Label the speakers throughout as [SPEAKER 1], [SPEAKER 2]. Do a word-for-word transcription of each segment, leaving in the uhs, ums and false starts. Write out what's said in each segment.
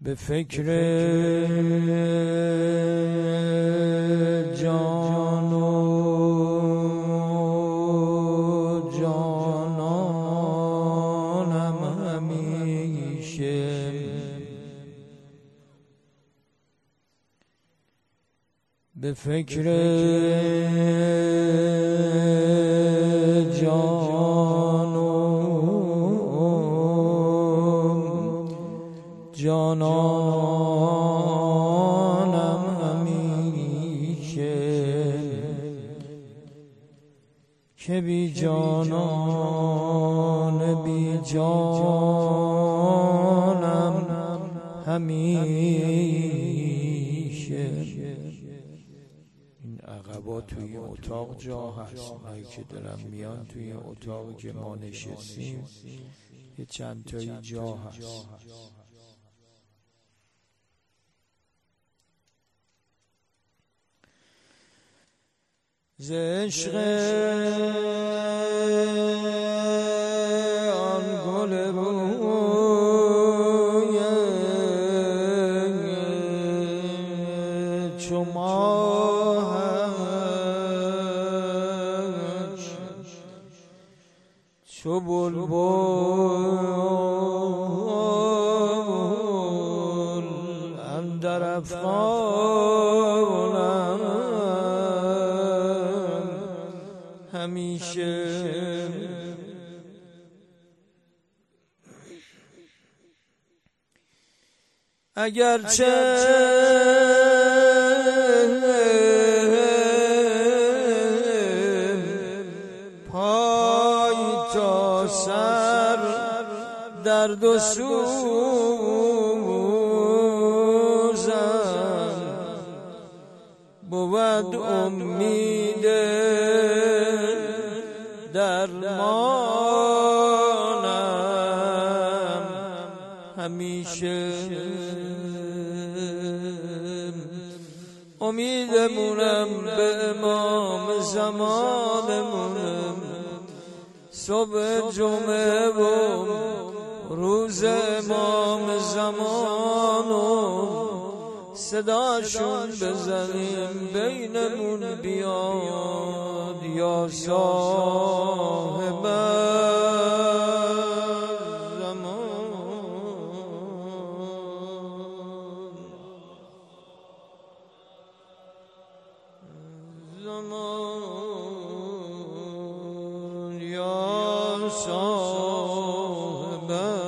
[SPEAKER 1] به فکر جان و جانانم همیشه، به فکر جان و جانانم همیشه، که بی جانان بی جانم همیشه. این عقبا توی اتاق جا هست، اونایی که دارن میان توی اتاقی که ما نشستیم یه چند تایی جا هست. ز عشق آن گل بوی چو ماهش، چو بلبل اندر افغانم همیشه، اگرچه پای تا سر درد و سوزم، بود امید درمانم همیشه. امیدمونم به امام زمانمونم، صبح جمعه و روز امام زمانم، صداشون بزنیم بینمون بیاد یا صاحب زمان، یا صاحب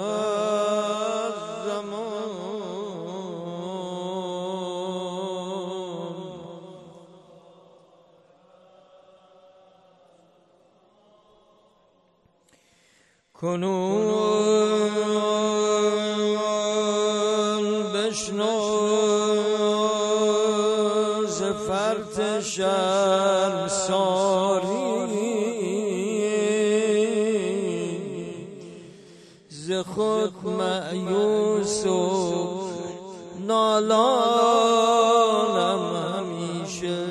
[SPEAKER 1] زمان. کنون بشنو ز فرط شرمساری، ز خود مایوس و نالانم همیشه،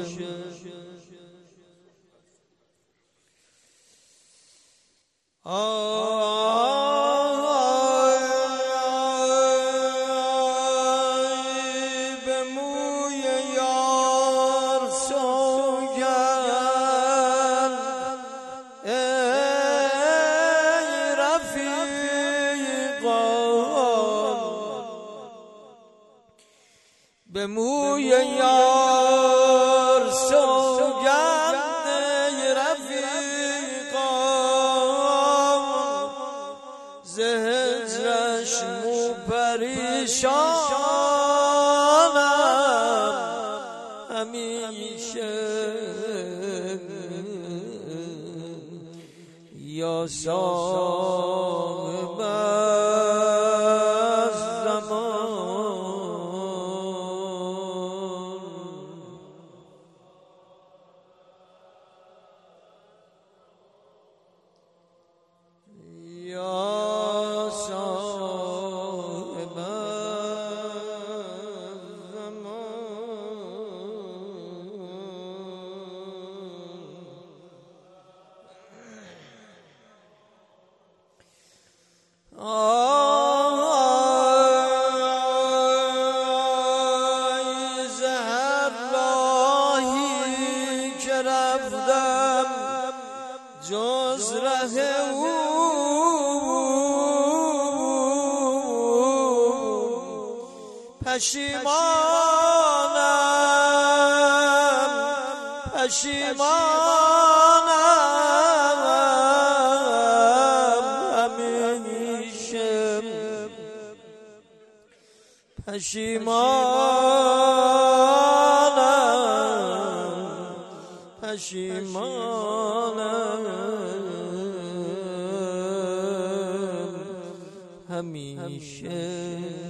[SPEAKER 1] به موی یار سوگند ای رفیقان، ز هجرش مو پریشانم همیشه، یا صاحب از ره او پشیمانم پشیمانم همیشه پشیمانم پشیمانم همیشه.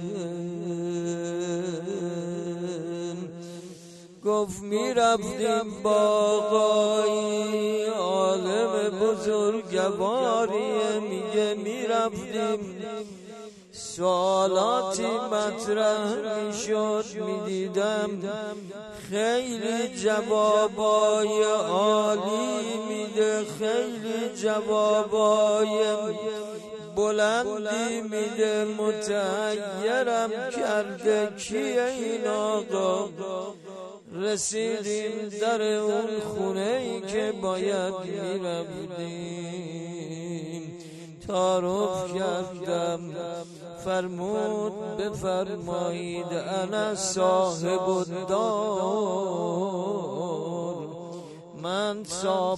[SPEAKER 1] گفت می رفتیم با آقایی عالم بزرگواری، میگه می رفتیم سوالاتی مطرح می شد، می دیدم خیلی جوابای عالی میده، خیلی جوابای بلندی میده. متحیرم کرده کیه این آقا. رسیدیم در اون خونه ای که باید میرفتیم، تعارف کردم، فرمود بفرمایید انا صاحب الدار، من صاحب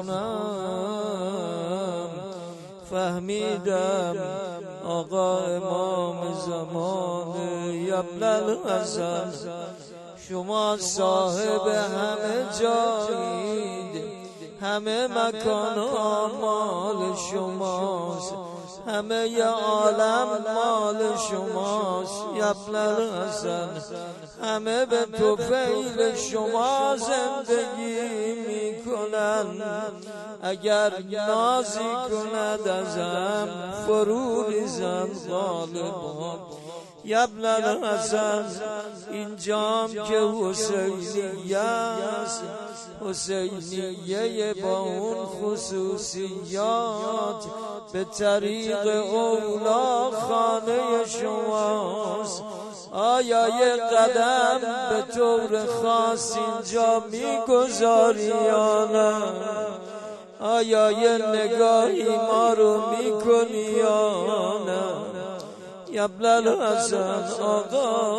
[SPEAKER 1] خونم. فهمیدم آقا امام زمان ابن الحسن، شما صاحب همه جایید، همه مکان ها مال شماست، همه ی عالم مال شماست. ابن الحسن همه به طفیل شما زندگی میکنن، اگر نازی کند ازم فرو ریزم غالبان. ابن الحسن اینجام که حسینیه است، حسینیه با اون خصوصیات به طریق اولا خانه شماست. آیا یه قدم به طور خاص اینجا میگذاری یا نه؟ آیا یه نگاهی ما رو میکنی یا نه؟ ابن الحسن آقا،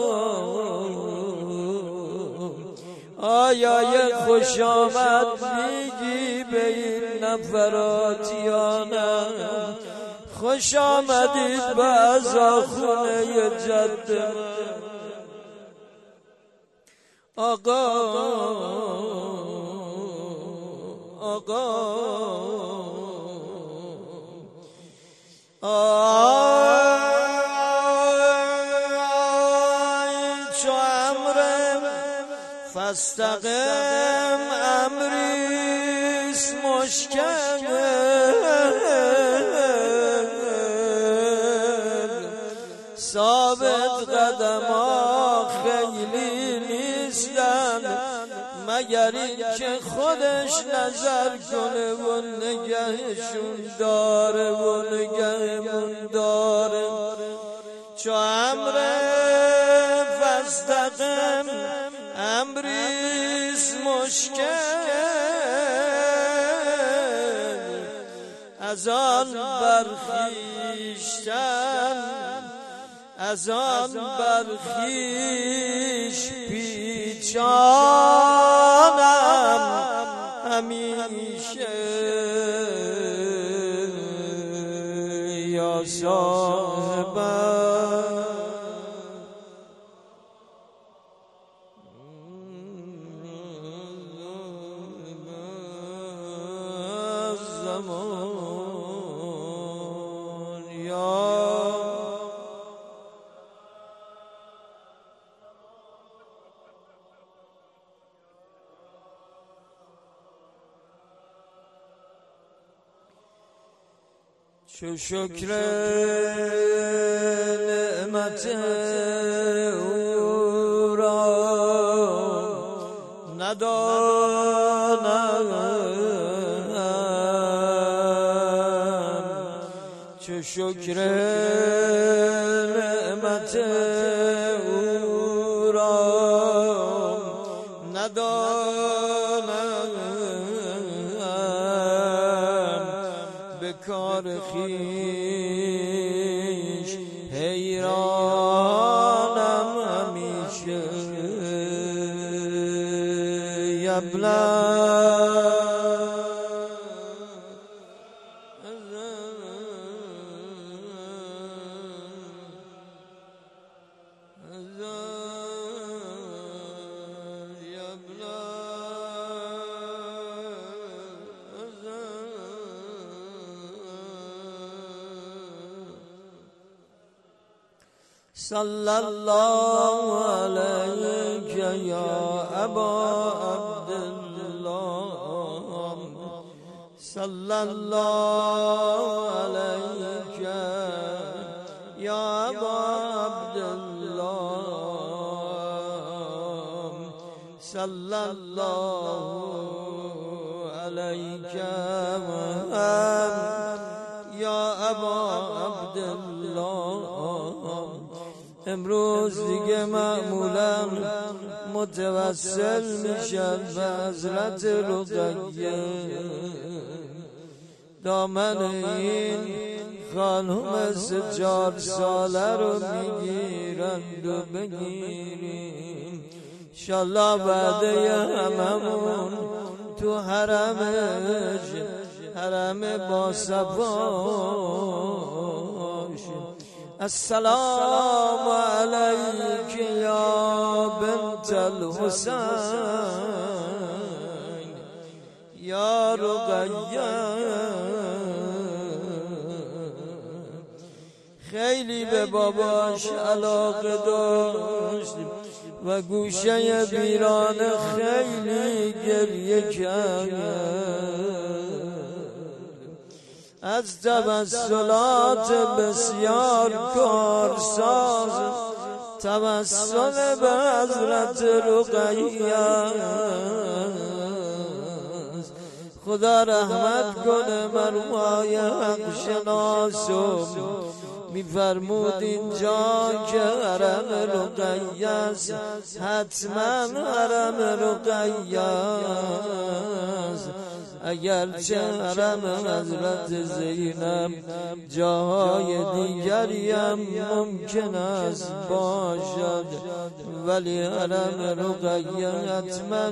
[SPEAKER 1] آیا یه خوش آمد میگی به این نفرات یا نه؟ خوش آمدید به عزاخونه جد من آقا. آقا فاستقم امریس مشکل، ثابت قدما خیلی نیستن مگر این که خودش نظر کنه و نگهشون داره و نگهمون داره. چو امر فاستقم امریز مشکل، از آن برخیشتن از آن برخیش پیچانم همیشه. یا صاحبم زمان، یا چو شکر نعمت او را ندانم، چو شکر نعمت او را ندانم، خیش حیرانم همیشه یبلغ صلی الله علیک یا ابا عبدالله صلی الله علیک یا ابا عبدالله صلی الله علیک یا ابا عبدالله. امروز دیگه معمولا متوسل میشن به حضرت رقیه، دامن این خانم سه چهار ساله رو میگیرند و بگیریم انشالله بعد هممون تو حرمش حرم با صفاش. السلام علیک یا بنت الحسین یا رقیه. خیلی به باباش علاقه داشت و گوشه ویرانه خیلی گریه کرد. از توسلات بسیار کارساز توسل به حضرت رقیه. خدا رحمت کنه مرحوم حق شناسم میفرمود اینجا که حرم رقیه است، حتما حرم رقیه است. اگرچه حرم حضرت زینب جاهای دیگری هم ممکن است باشد، ولی حرم رقیه حتما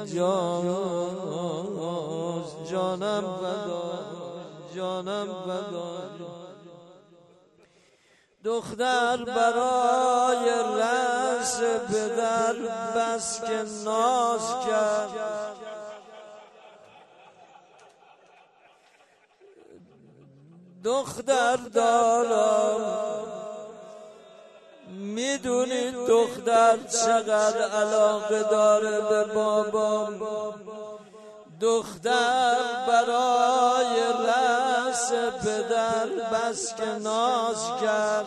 [SPEAKER 1] اینجاست. جانم فدا، جانم فدا. دختر برای رأس پدر بس که ناز کرد، دختر دارم. میدونید دختر چقدر علاقه داره به بابام. دختر برای رأس پدر بس که ناز کرد،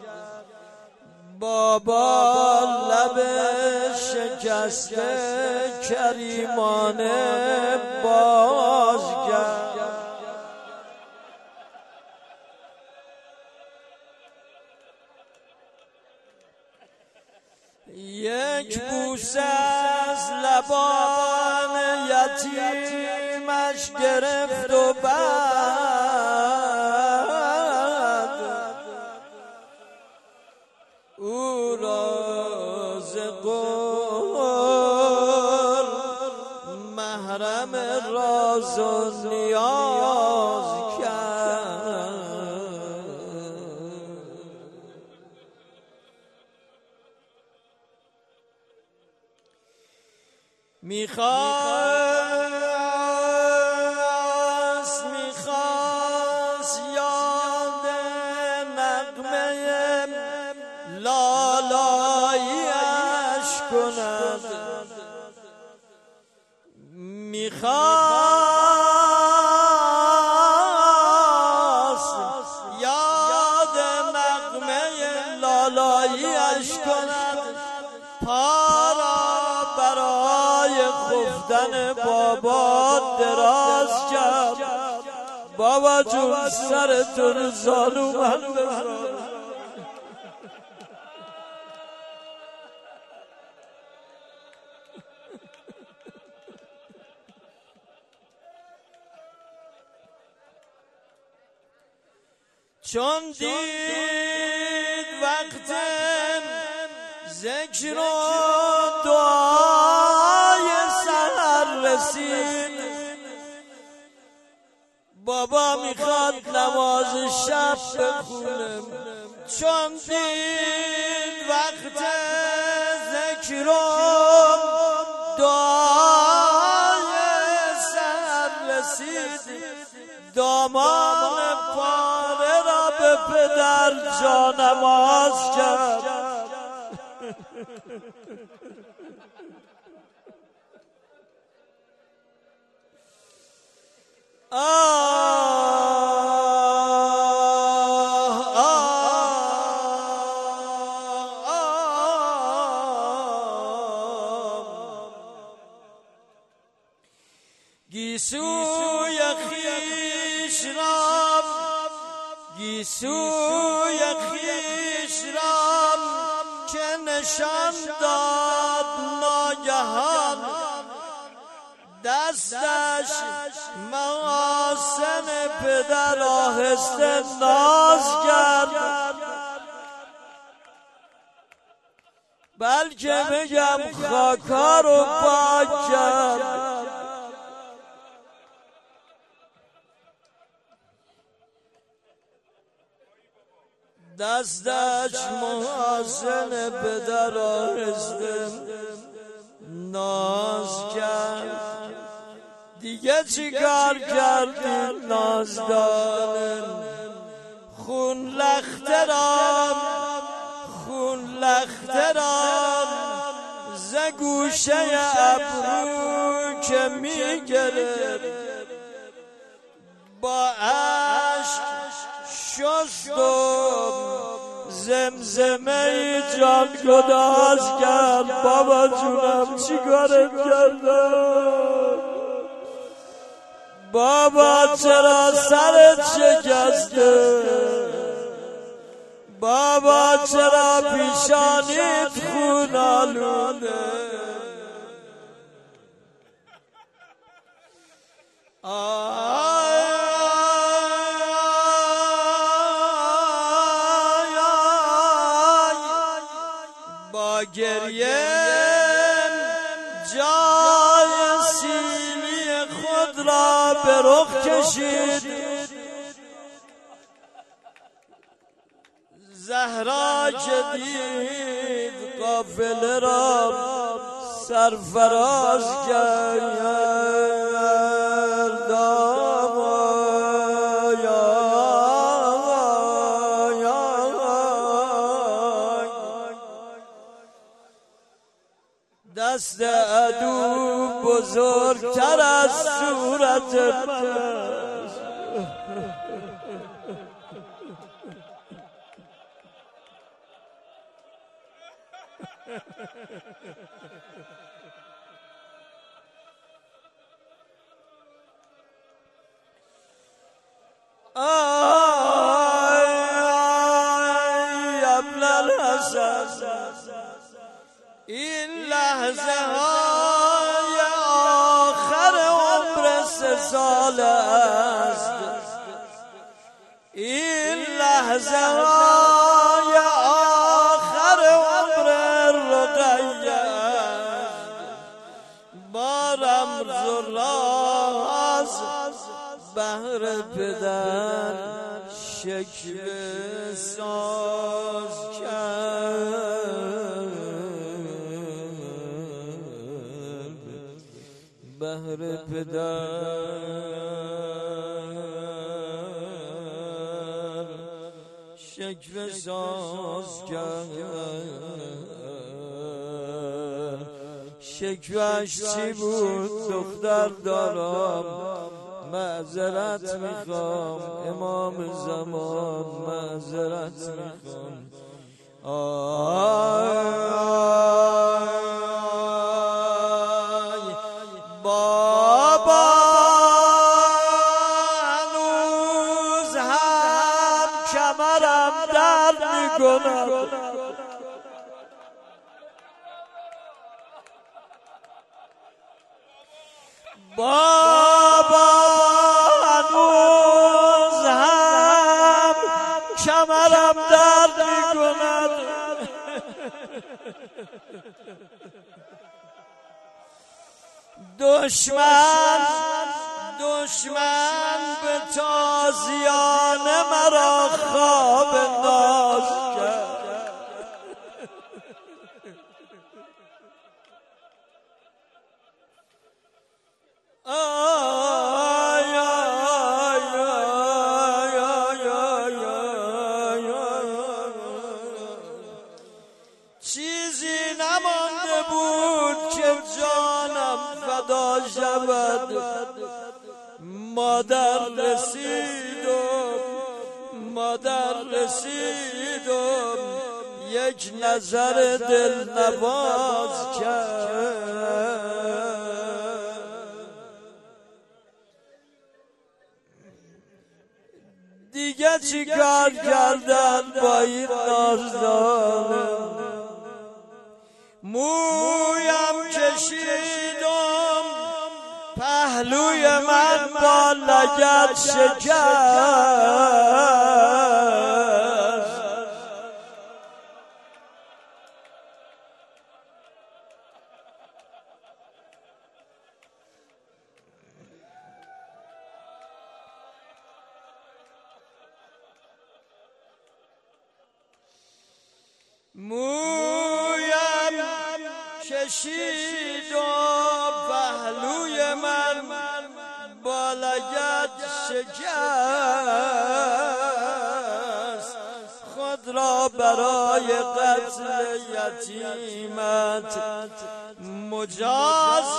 [SPEAKER 1] بابا لب شکسته کریمانه باز کرد. یک بوسه از لبان یتیمش گرفت و بعد او را ز قول محرم راز و نیاز کرد. میخواست میخواست یاد نغمه لالایی‌اش کند، میخواست یاد نغمه لالایی‌اش کند، پارا برای خفتن بابا دراز کرد. بابا جون سر تو رو زانو من بذار. چون دید وقت ذکر و دعای سحر رسید، بابا میخواد نماز شب بخونه. چون دید وقت ذکر و دعای سحر رسید، دامان پاره را به پدر جانماز کرد. گیسوی خیش را گیسوی خیش را که نشان داد ناگهان، دستش محاسن پدر آهسته ناز کرد، بلکه بگم خاکا رو پاک کرد. دستش محاسن پدر آهسته ناز کرد. دیگه چی کار کردی نازدانم؟ خون لخترام خون لخترام ز گوشه ابرو که میگرد، با عشق شست و زمزمه جان گداز کرد. بابا جونم چی کارت کردم؟ بابا چرا سرت شکسته؟ بابا چرا پیشانیت خون آلوده؟ با گریه جای سیلی خود را به رخ کشید. زهرا که دید قافله را سرفراز کرد. دست عدو بزرگتر از صورت من. آی ابن الحسن، این لحظه های آخر عمر سه ساله است. این لحظه های آخر عمر رقیه است. با رمز و راز بهر پدر شکوه ساز کرد. بهر پدر شکوه ساز کرد. شکوهش چی بود؟ دختر دارم، معذرت میخوام امام زمان، معذرت میخوام. آی بابا هنوز هم کمرم درد میکنم. بابا هنوز هم دشمن دشمن به تازیان مرا خواب ناز کرد. آی آی آی آی آی آی چیزی نمانده بود که جانم فدا شود. مادر رسیدم مادر رسیدم یک نظر دل نواز کرد. دیگه چی کار کردن با این نازدانه؟ مویم کشیدم پهلوی من با لگد شکست. مویم کشید و پهلوی من با لگد شکست. خود را برای قتل یتیمت مجاز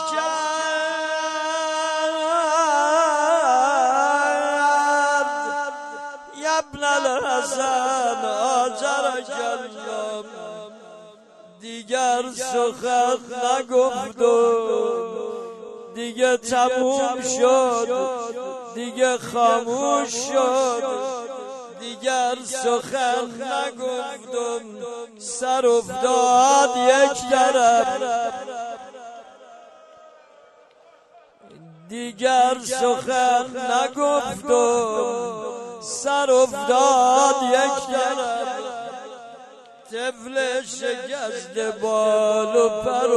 [SPEAKER 1] کرد. یبن الحسن آجرک الله دیگر سخن نگفتم. دیگه تموم شد دیگه خاموش شد. دیگر سخن نگفتم. سر افتاد یک طرف. دیگر سخن نگفتم. سر افتاد یک طرف. طفل شکست بال و پر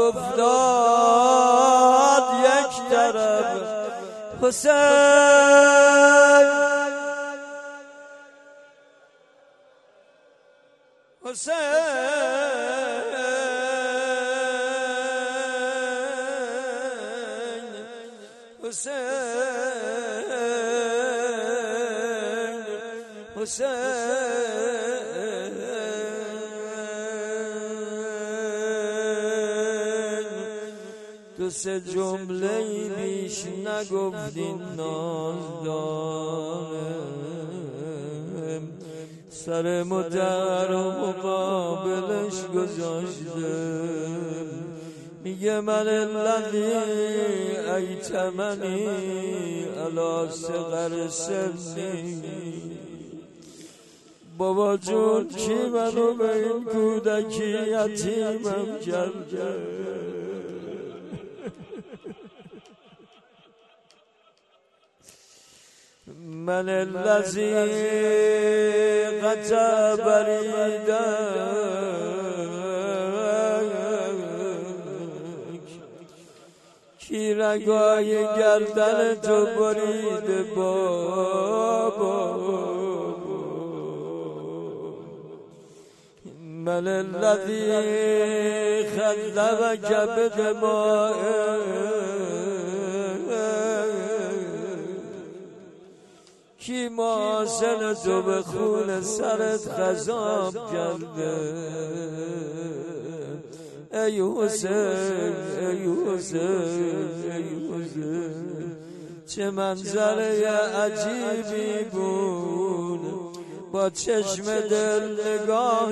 [SPEAKER 1] افتاد یک طرف. حسین حسین حسین حسین تو سه جمله بیش نگفتین نازدانم. سر مدر و مقابلش گذاشتم. میگه من الذی ایتمنی علی صغر سنی. بابا جون کی منو به این کودکی یتیمم کرده؟ من الذی قطع بریدک. کی رگای گردن تو بریده بابا؟ من الذی خلبک بدمائک. کی محاسن تو به خون سرت خضاب کرده؟ ای حسین ای حسین ای حسین چه منظره عجیبی بود. با چشم دل نگاه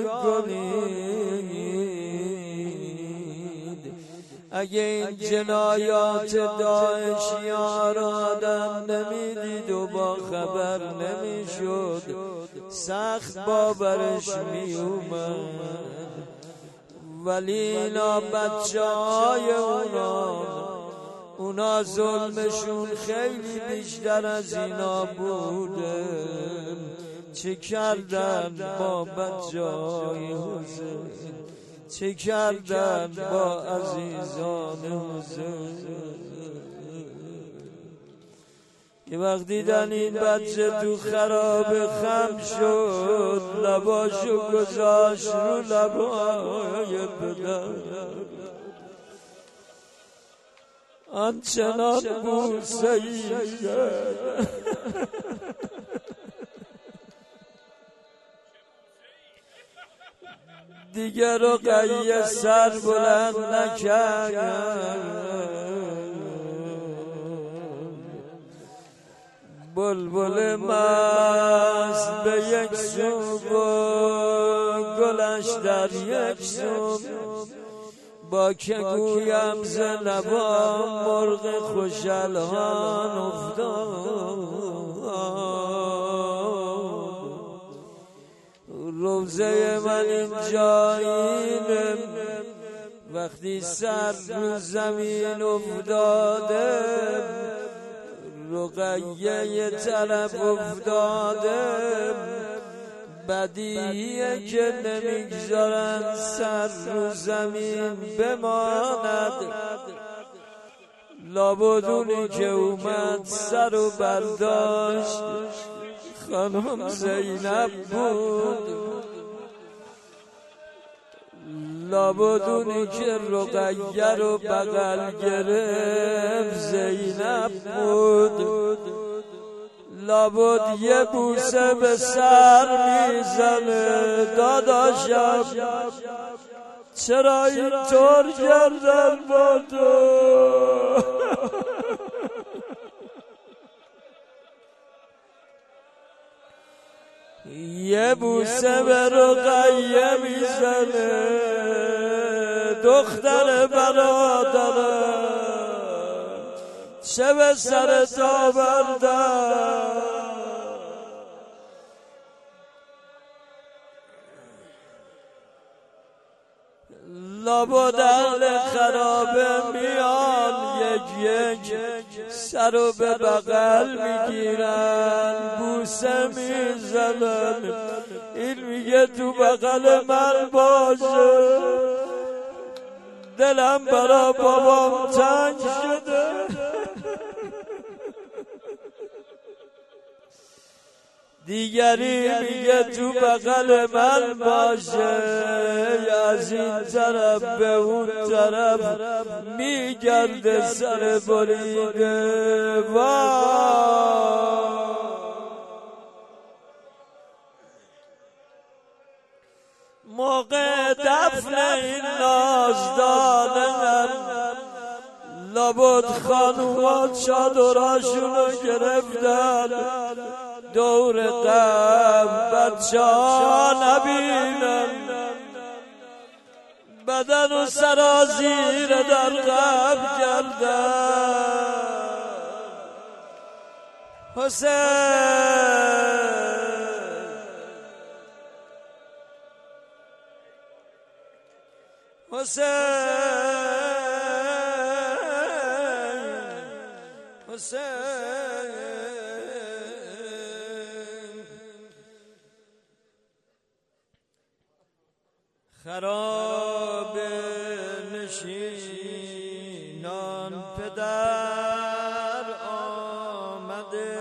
[SPEAKER 1] کنید. اگه این جنایات داعشیان را آدم نمیدید و با خبر نمیشد سخت باورش میومد. ولی اینا بچه های اونا اونا ظلمشون خیلی بیشتر از اینا بوده. چه کردن با بچه های حسین؟ چه کردن با عزیزان حسین. یه وقت دیدن این بچه تو خراب خم شد، لباشو گذاشت رو لبای پدر، آنچنان بوسه ای دیگر رو قیه سر بلند نکرد. بلبل مست به یک سو و گلش در یک سو، با که گویم ز لبا مرغ خوش الحان افتاد. روزه من اینجا اینه، وقتی سر رو زمین افتاده، رقیه یه طرف افتاده، بدیهیه که نمیگذارن سر رو زمین بماند. لابدونی که اومد سر و برداشت خانم زینب بود. لابدونی که رقیه رو بغل گرفت زینب بود. لابد یه بوسه به سر میزنه، داداشم چرا اینطور کردن با تو؟ یه بوسه به رقیه میزنه، دختر برادرم چه به سر تا بردن. لابد اهل خرابه میان یک یک سر و به بغل میگیرن، بوسه میزنن. این میگه تو بغل من باشه، دلم برا بابام تنگ شده. دیگری میگه تو بغل من باشه، از این طرف به اون طرف میگرده سر بریده. وای موقع دفن این نازدانم، لابد خانوما چادراشونو گرفتن، دور قبر بچه ها نبینن، بدن و سرازیر در قبر کردن. حسین حسین حسین خراب نشینان پدر آمده،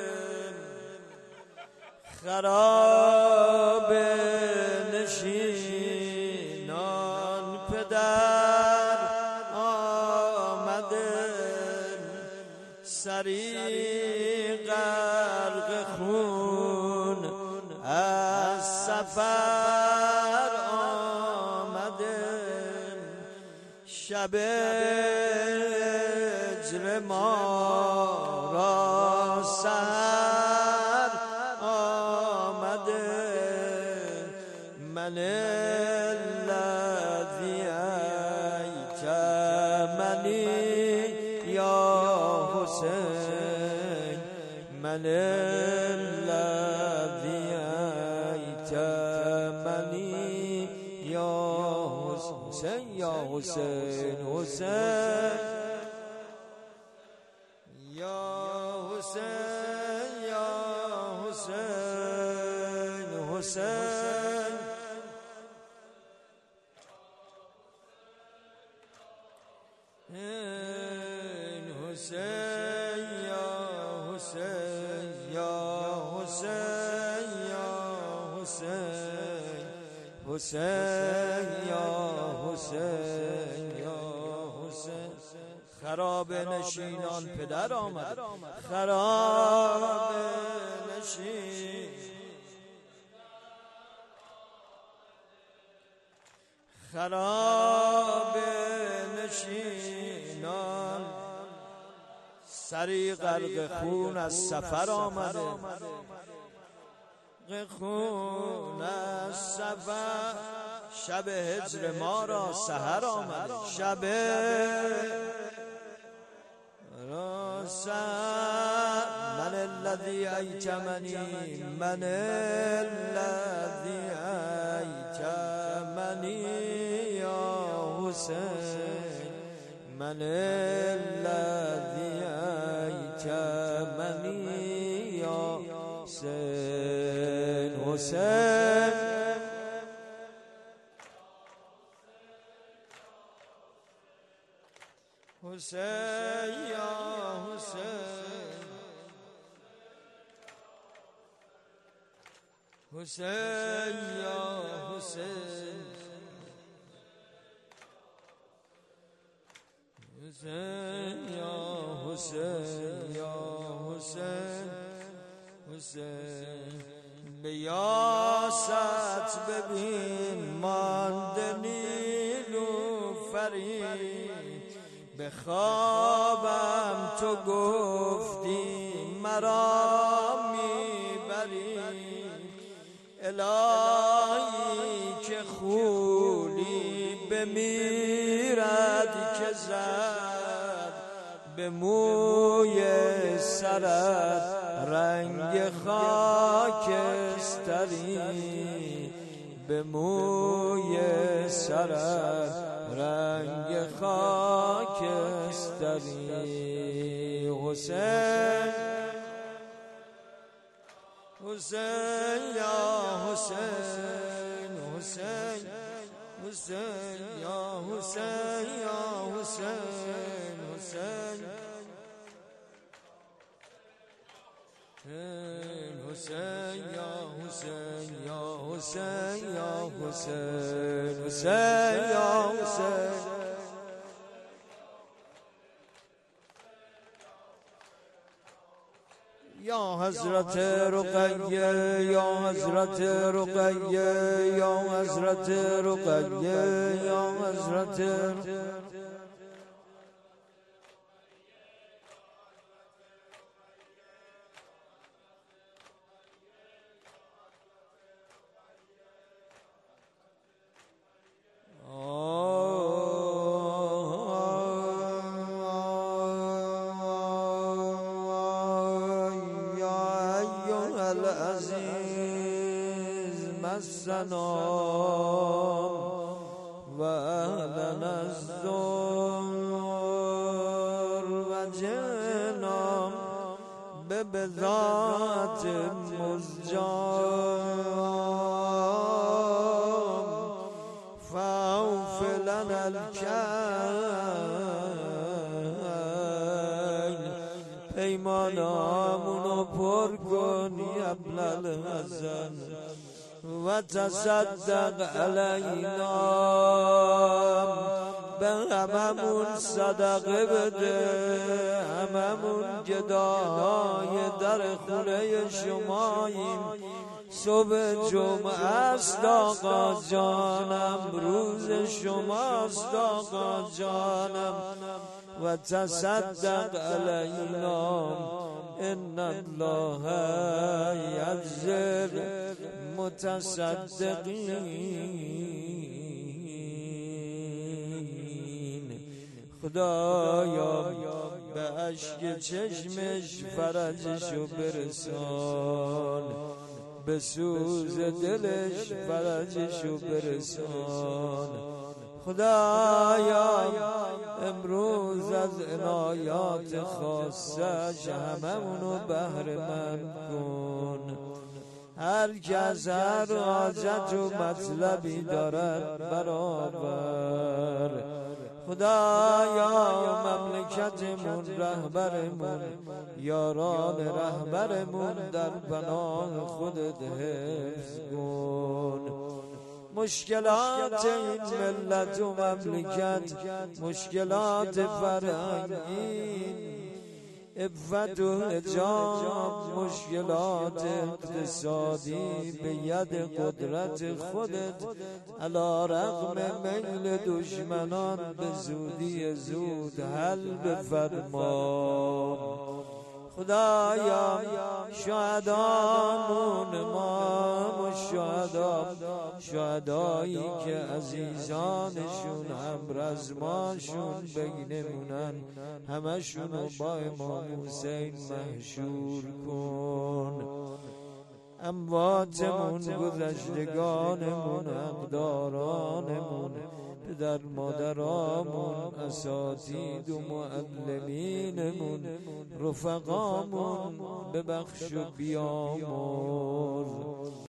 [SPEAKER 1] خراب نشینان پدر آمده، سری غرق خون از سفر شب اجر ما را سحر آمده. من الذی ایتمنی یا حسین، من الذی ایتمنی یا حسین، یا حسین حسین یا حسین یا حسین حسین حسین یا حسین یا حسین یا حسین حسین یا حسین یا حسین خراب نشینان پدر آمد خراب نشین خراب نشینان سری غرق خون از سفر آمده غرق خون از سفر شب هجر ما را سحر آمده شب را سحر من الذی ایتمنی من الذی ایتمنی یا حسین من الذی ایتمنی یا حسین حسین حسین یا حسین حسین یا حسین حسین یا حسین یا حسین حسین به یاست ببین مانده نیلوفری به خوابم تو گفتی مرا میبری الهی که خولی بمیرد که زد به موی سرت رنگ خاکستری به موی سرت رنگ خاکستری حسین حسین یا حسین حسین حسین یا حسین یا حسین حسین حسین یا حسین یا حسین یا حسین حسین یا حسین یا حضرت رقیه یا حضرت رقیه یا حضرت رقیه یا حضرت العزیز مسنام و اهلن از دور و جنام به بذات مزجام فاوفلن الکیل پیمانامونو پر کنی قبل الحزن و تصدق علینا به هممون صدقه بده هممون گداهای در خونه شماییم صبح جمعه است آقا جانم روز شماست آقا جانم و تصدق علینا ان الله یجزی متصدقین خدایا به اشک چشمش فرجشو برسان به سوز دلش فرجشو برسان خدایا امروز از عنایات خاصش هممونو بهره‌مند کن هر کس هر حاجت و مطلبی دارد برابر خدایا مملکتمون رهبرمون یاران رهبرمون در پناه خودت حفظ کن. مشکلات این ملت و مملکت مشکلات فرهنگی عفت و حجاب مشکلات اقتصادی به ید قدرت خودت علی رغم میل دشمنان به زودی زود حل بفرما. خدایا شهدامون ما شهدا شهدایی که عزیزانشون همرزماشون بینمونن همشونو با امام حسین محشور کن. امواتمون گذشتگانمون اقدارانمون پدر مادرامون اساتید و معلمینمون رفقامون ببخش و بیامرز.